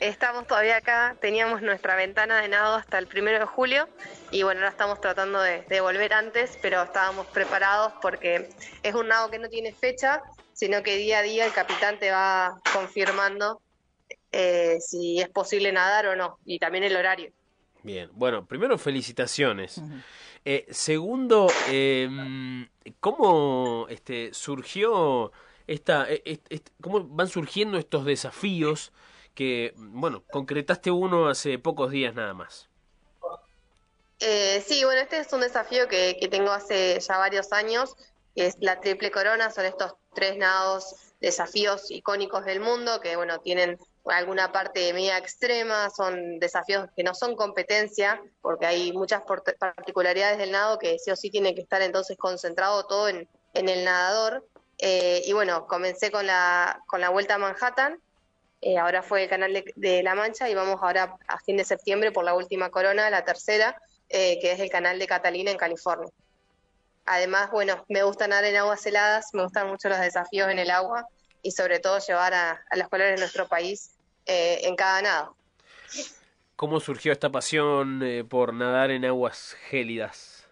Estamos todavía acá, teníamos nuestra ventana de nado hasta el 1 de julio y bueno, ahora estamos tratando de volver antes, pero estábamos preparados porque es un nado que no tiene fecha, sino que día a día el capitán te va confirmando si es posible nadar o no, y también el horario. Bien, bueno, primero felicitaciones. Ujú. Segundo, ¿cómo surgió cómo van surgiendo estos desafíos que, bueno, concretaste uno hace pocos días nada más? Sí, bueno, este es un desafío que tengo hace ya varios años, que es la Triple Corona, son estos 3 nados, desafíos icónicos del mundo, que bueno, tienen alguna parte de media extrema, son desafíos que no son competencia, porque hay muchas particularidades del nado que sí o sí tiene que estar entonces concentrado todo en el nadador. Y bueno, comencé con la Vuelta a Manhattan, ahora fue el Canal de La Mancha y vamos ahora a fin de septiembre por la última corona, la tercera, que es el Canal de Catalina en California. Además, bueno, me gusta nadar en aguas heladas, me gustan mucho los desafíos en el agua y sobre todo llevar a los colores de nuestro país en cada nado. ¿Cómo surgió esta pasión por nadar en aguas gélidas?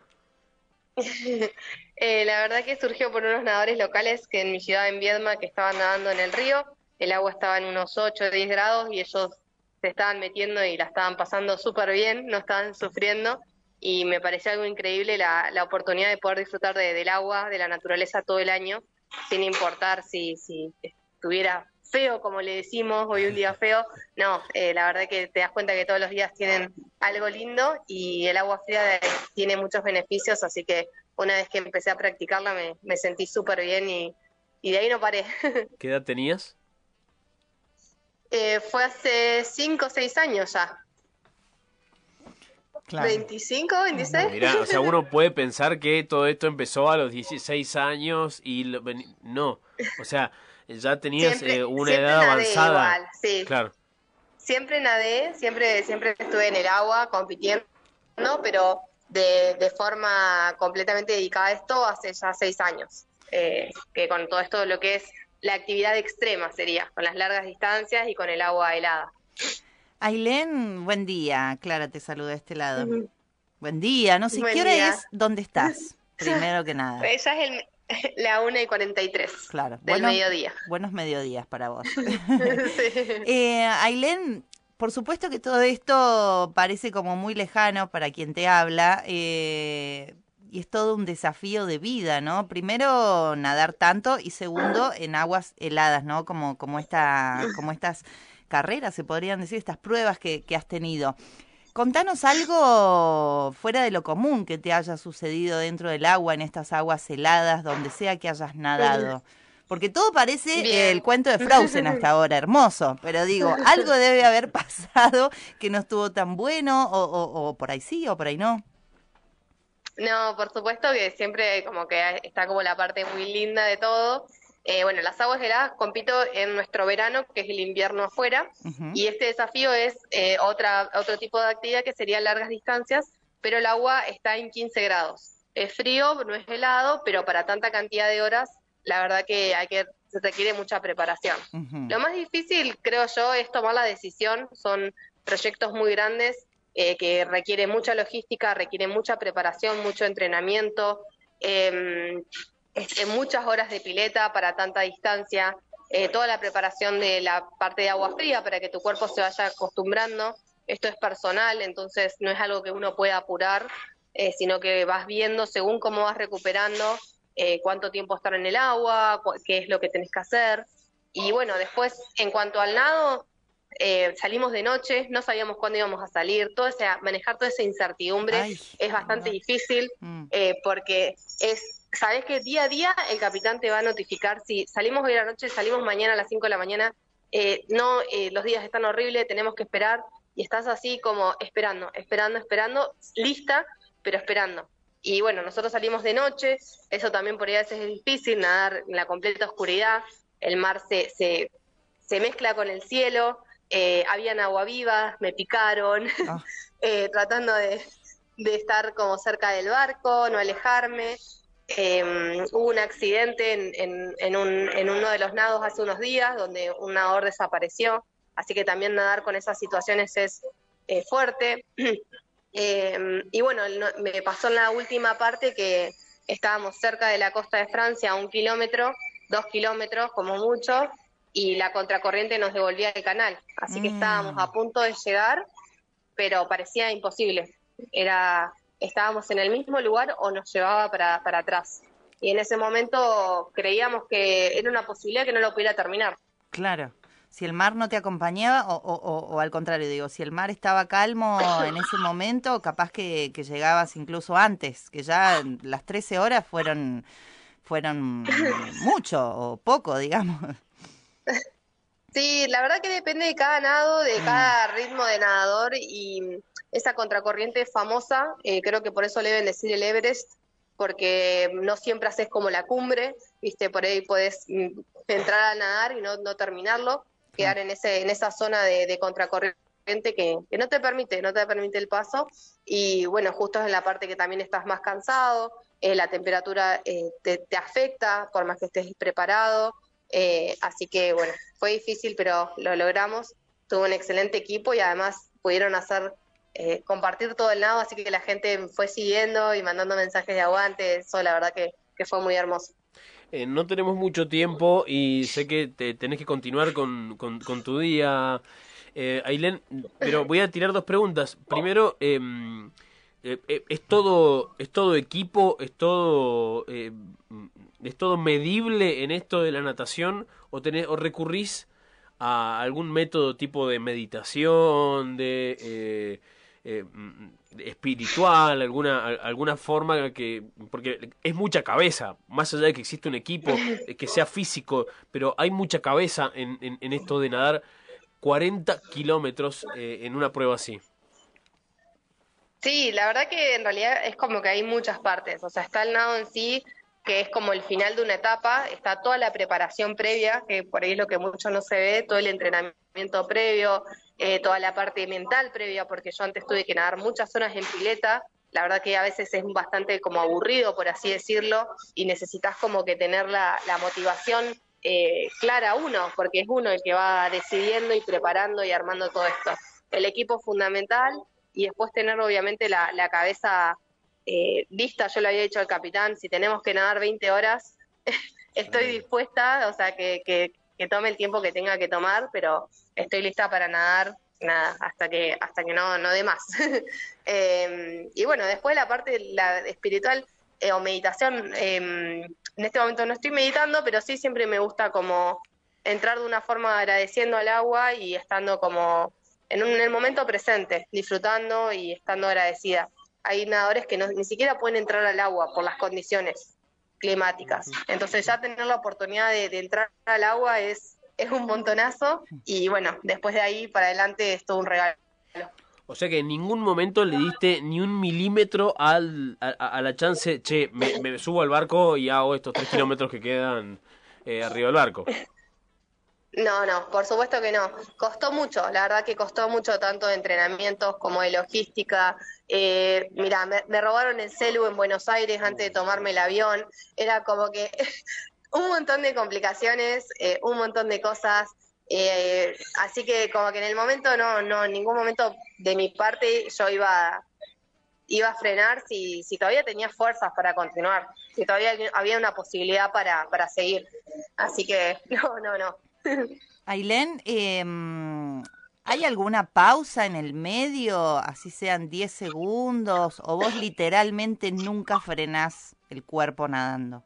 La verdad que surgió por unos nadadores locales que en mi ciudad, en Viedma, que estaban nadando en el río, el agua estaba en unos 8 o 10 grados y ellos se estaban metiendo y la estaban pasando súper bien, no estaban sufriendo y me pareció algo increíble la oportunidad de poder disfrutar del agua, de la naturaleza todo el año, sin importar si estuviera feo, como le decimos, hoy un día feo, no, la verdad que te das cuenta que todos los días tienen algo lindo y el agua fría tiene muchos beneficios, así que una vez que empecé a practicarla me sentí súper bien y de ahí no paré. ¿Qué edad tenías? Fue hace 5 o 6 años ya. Claro. 25, 26. Mirá, o sea, uno puede pensar que todo esto empezó a los 16 años y no, o sea, ya tenías una Siempre edad nadé avanzada. igual, sí. Claro. Siempre nadé, siempre estuve en el agua compitiendo, pero de forma completamente dedicada a esto hace ya 6 años. Que con todo esto lo que es la actividad extrema sería, con las largas distancias y con el agua helada. Ailén, buen día. Clara te saluda de este lado. Ujú. Buen día. No sé, ¿qué Buen hora día. es? ¿Dónde estás? Primero que nada. Ya es la 1:43 Claro. del mediodía. Buenos mediodías para vos. Sí. Ailén, por supuesto que todo esto parece como muy lejano para quien te habla, y es todo un desafío de vida, ¿no? Primero, nadar tanto y segundo, en aguas heladas, ¿no? Como estas carreras, se podrían decir, estas pruebas que has tenido. Contanos algo fuera de lo común que te haya sucedido dentro del agua, en estas aguas heladas, donde sea que hayas nadado. Porque todo parece el Bien. cuento de Frozen hasta ahora, hermoso, pero digo, algo debe haber pasado que no estuvo tan bueno, o por ahí sí, o por ahí no. No, por supuesto que siempre como que está como la parte muy linda de todo. Bueno, las aguas heladas compito en nuestro verano, que es el invierno afuera, Ujú. y este desafío es otro tipo de actividad que sería largas distancias, pero el agua está en 15 grados. Es frío, no es helado, pero para tanta cantidad de horas, la verdad que se requiere mucha preparación. Ujú. Lo más difícil, creo yo, es tomar la decisión. Son proyectos muy grandes que requiere mucha logística, requiere mucha preparación, mucho entrenamiento, muchas horas de pileta para tanta distancia, toda la preparación de la parte de agua fría para que tu cuerpo se vaya acostumbrando. Esto es personal, entonces no es algo que uno pueda apurar, sino que vas viendo según cómo vas recuperando, cuánto tiempo estar en el agua, qué es lo que tenés que hacer. Y bueno, después, en cuanto al nado, salimos de noche, no sabíamos cuándo íbamos a salir, manejar toda esa incertidumbre Ay, es bastante difícil, mm, porque sabes que día a día el capitán te va a notificar si salimos hoy a la noche, salimos mañana a las 5 de la mañana, no, los días están horribles, tenemos que esperar, y estás así como esperando, lista, pero esperando. Y bueno, nosotros salimos de noche, eso también por ahí a veces es difícil, nadar en la completa oscuridad, el mar se mezcla con el cielo, habían aguavivas, me picaron, ah, tratando de estar como cerca del barco, no alejarme. Hubo un accidente en uno de los nados hace unos días donde un nadador desapareció. así que también nadar con esas situaciones es fuerte. Y bueno, me pasó en la última parte que estábamos cerca de la costa de Francia, a 1 kilómetro, 2 kilómetros como mucho, y la contracorriente nos devolvía el canal, así que estábamos a punto de llegar, pero parecía imposible. Estábamos en el mismo lugar o nos llevaba para atrás. Y en ese momento creíamos que era una posibilidad que no lo pudiera terminar. Claro. Si el mar no te acompañaba, o al contrario, digo, si el mar estaba calmo en ese momento, capaz que llegabas incluso antes, que ya las 13 horas fueron mucho o poco, digamos. Sí, la verdad que depende de cada nado, de cada ritmo de nadador, y esa contracorriente famosa, creo que por eso le deben decir el Everest, porque no siempre haces como la cumbre, viste, por ahí podés entrar a nadar y no terminarlo, quedar en esa zona de contracorriente que no te permite el paso, y bueno, justo es en la parte que también estás más cansado, la temperatura te afecta, por más que estés preparado, así que bueno, fue difícil, pero lo logramos, tuve un excelente equipo y además pudieron compartir todo el nado, así que la gente fue siguiendo y mandando mensajes de aguante, eso la verdad que fue muy hermoso. No tenemos mucho tiempo y sé que tenés que continuar con tu día, Ailén, pero voy a tirar dos preguntas. Primero, ¿es todo equipo, es todo medible en esto de la natación o recurrís a algún método tipo de meditación, espiritual, alguna forma porque es mucha cabeza, más allá de que existe un equipo que sea físico, pero hay mucha cabeza en esto de nadar 40 kilómetros en una prueba así. Sí, la verdad que en realidad es como que hay muchas partes, o sea, está el nado en sí, que es como el final de una etapa, está toda la preparación previa, que por ahí es lo que mucho no se ve, todo el entrenamiento previo, toda la parte mental previa, porque yo antes tuve que nadar muchas horas en pileta, la verdad que a veces es bastante como aburrido, por así decirlo, y necesitas como que tener la motivación clara uno, porque es uno el que va decidiendo y preparando y armando todo esto. El equipo es fundamental, y después tener obviamente la cabeza vista. Yo le había dicho al capitán, si tenemos que nadar 20 horas, estoy dispuesta, o sea, que tome el tiempo que tenga que tomar, pero estoy lista para nadar, nada, hasta que no dé más. Y bueno, después la parte la espiritual o meditación, en este momento no estoy meditando, pero sí siempre me gusta como entrar de una forma agradeciendo al agua y estando como en el momento presente, disfrutando y estando agradecida. Hay nadadores que ni siquiera pueden entrar al agua por las condiciones climáticas. Entonces ya tener la oportunidad de entrar al agua es un montonazo, y bueno, después de ahí para adelante es todo un regalo. O sea que en ningún momento le diste ni un milímetro a la chance, che, me subo al barco y hago estos 3 kilómetros que quedan arriba del barco. No, por supuesto que no. Costó mucho, la verdad que costó mucho, tanto de entrenamientos como de logística. Mira, me robaron el celu en Buenos Aires antes de tomarme el avión. Era como que un montón de complicaciones, un montón de cosas. Así que como que en el momento no, en ningún momento de mi parte yo iba a frenar si todavía tenía fuerzas para continuar, si todavía había una posibilidad para seguir. Así que no. Ailén, ¿hay alguna pausa en el medio, así sean 10 segundos, o vos literalmente nunca frenás el cuerpo nadando?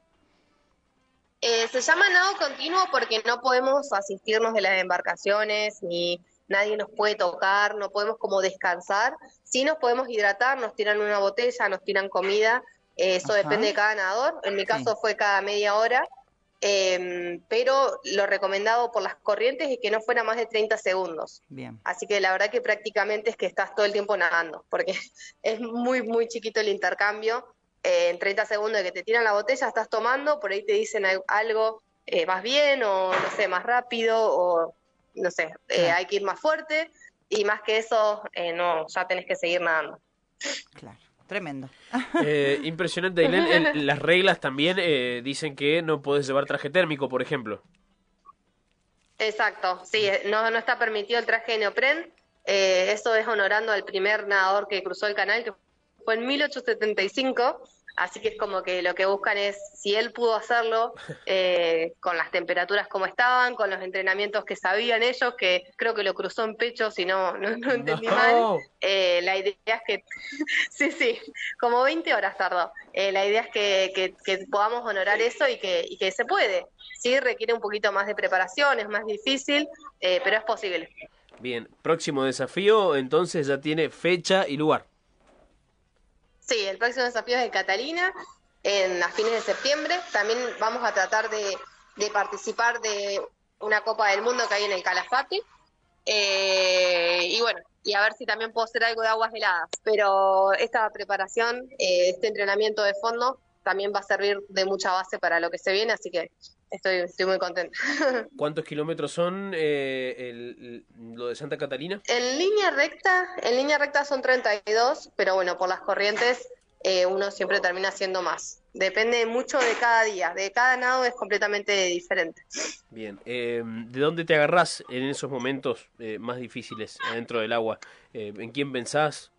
Se llama nado continuo porque no podemos asistirnos de las embarcaciones, ni nadie nos puede tocar, no podemos como descansar. Sí nos podemos hidratar, nos tiran una botella, nos tiran comida, eso Ajá. depende de cada nadador. En mi caso Sí. fue cada media hora, pero lo recomendado por las corrientes es que no fuera más de 30 segundos. Bien. Así que la verdad que prácticamente es que estás todo el tiempo nadando, porque es muy, muy chiquito el intercambio. En 30 segundos de que te tiran la botella, estás tomando, por ahí te dicen algo, más bien, o no sé, más rápido, o no sé, Claro. hay que ir más fuerte, y más que eso, no, ya tenés que seguir nadando. Claro, tremendo. Impresionante, Ailén. Las reglas también dicen que no podés llevar traje térmico, por ejemplo. Exacto, sí, no está permitido el traje de neopren. Eso es honorando al primer nadador que cruzó el canal, que fue en 1875. Así que es como que lo que buscan es, si él pudo hacerlo, con las temperaturas como estaban, con los entrenamientos que sabían ellos, que creo que lo cruzó en pecho, si no entendí mal. No. La idea es que, sí, como 20 horas tardó. La idea es que podamos honorar eso y que se puede. Sí, requiere un poquito más de preparación, es más difícil, pero es posible. Bien, próximo desafío, entonces ya tiene fecha y lugar. Sí, el próximo desafío es en Catalina, a fines de septiembre. También vamos a tratar de participar de una Copa del Mundo que hay en el Calafate. Y bueno, y a ver si también puedo hacer algo de aguas heladas. Pero esta preparación, este entrenamiento de fondo, también va a servir de mucha base para lo que se viene, así que estoy muy contenta. ¿Cuántos kilómetros son lo de Santa Catalina? En línea recta son 32, pero bueno, por las corrientes uno siempre termina haciendo más. Depende mucho de cada día, de cada nado es completamente diferente. Bien, ¿de dónde te agarrás en esos momentos más difíciles adentro del agua? ¿En quién pensás?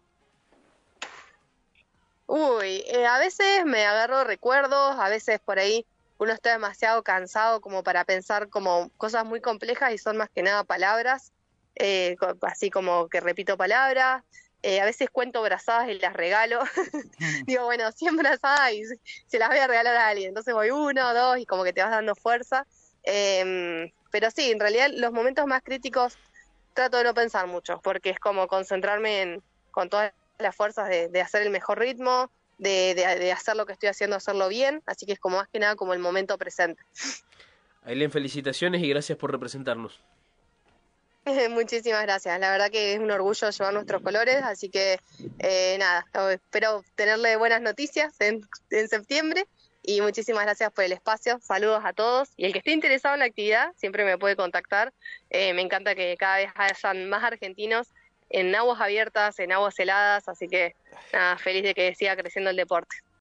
Uy, a veces me agarro recuerdos, a veces por ahí uno está demasiado cansado como para pensar como cosas muy complejas y son más que nada palabras, así como que repito palabras, a veces cuento brazadas y las regalo, digo, bueno, 100 brazadas y se las voy a regalar a alguien, entonces voy uno, dos y como que te vas dando fuerza, pero sí, en realidad los momentos más críticos trato de no pensar mucho, porque es como concentrarme con todas las fuerzas de hacer el mejor ritmo, de hacer lo que estoy haciendo, hacerlo bien, así que es como más que nada como el momento presente. Ailén, felicitaciones y gracias por representarnos. Muchísimas gracias, la verdad que es un orgullo llevar nuestros colores, así que nada, espero tenerle buenas noticias en septiembre y muchísimas gracias por el espacio, saludos a todos y el que esté interesado en la actividad siempre me puede contactar, me encanta que cada vez hayan más argentinos en aguas abiertas, en aguas heladas, así que nada, feliz de que siga creciendo el deporte.